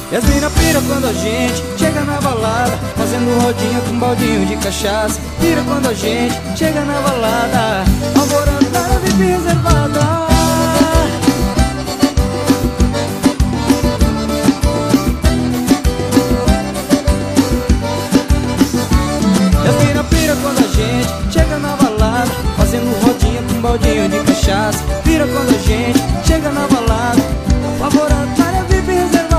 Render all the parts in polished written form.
E as mina pira quando a gente chega na balada, fazendo rodinha com um baldinho de cachaça. Pira quando a gente chega na balada, alvorada é VIP reservada. E as mina pira quando a gente chega na balada, fazendo rodinha com um baldinho de cachaça. Pira quando a gente chega na balada, alvorada é VIP reservada.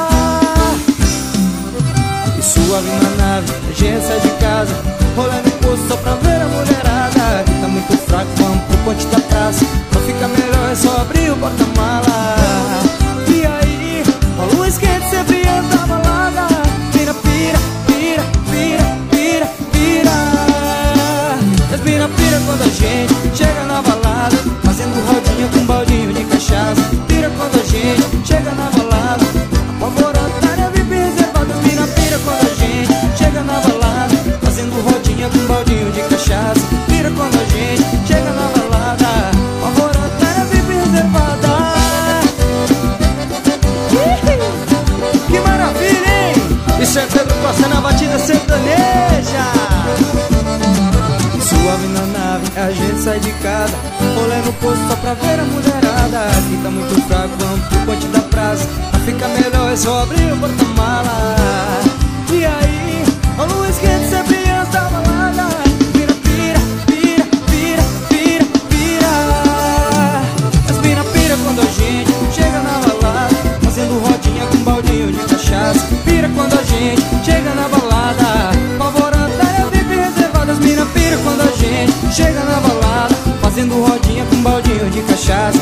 Suave na nave, a gente sai de casa, rolê no posto só pra ver a mulherada. Que tá muito fraco, vamos pro ponte da praça, pra ficar melhor é só abrir o porta-mala. E aí, a luz quente sempre anda da balada. Pira, pira, pira, pira, pira, pira. As mina pira quando a gente chega na balada, fazendo rodinha com um baldinho de cachaça. Pira quando a gente chega na balada, apavorada é VIP reservada. As mina pira quando a gente chega na balada, fazendo rodinha com um baldinho de cachaça. Pira quando a gente chega na balada, apavorada é VIP reservada. Que maravilha, hein? Isso é Pedro Costa na batida sertaneja. Suave na nave, a gente sai de casa, rolê no posto só pra ver a mulherada. Aqui tá muito fraco, vamos pro ponte da praça, pra ficar melhor é só abrir o porta-mala. E aí, a luz quente sempre antes da balada. Pira, pira, pira, pira, pira, pira. As mina pira quando a gente chega na balada, fazendo rodinha com um baldinho de cachaça. Pira quando a gente chega na balada, favorada é VIP reservada. As mina pira quando a gente chega na balada, fazendo rodinha com um baldinho de cachaça.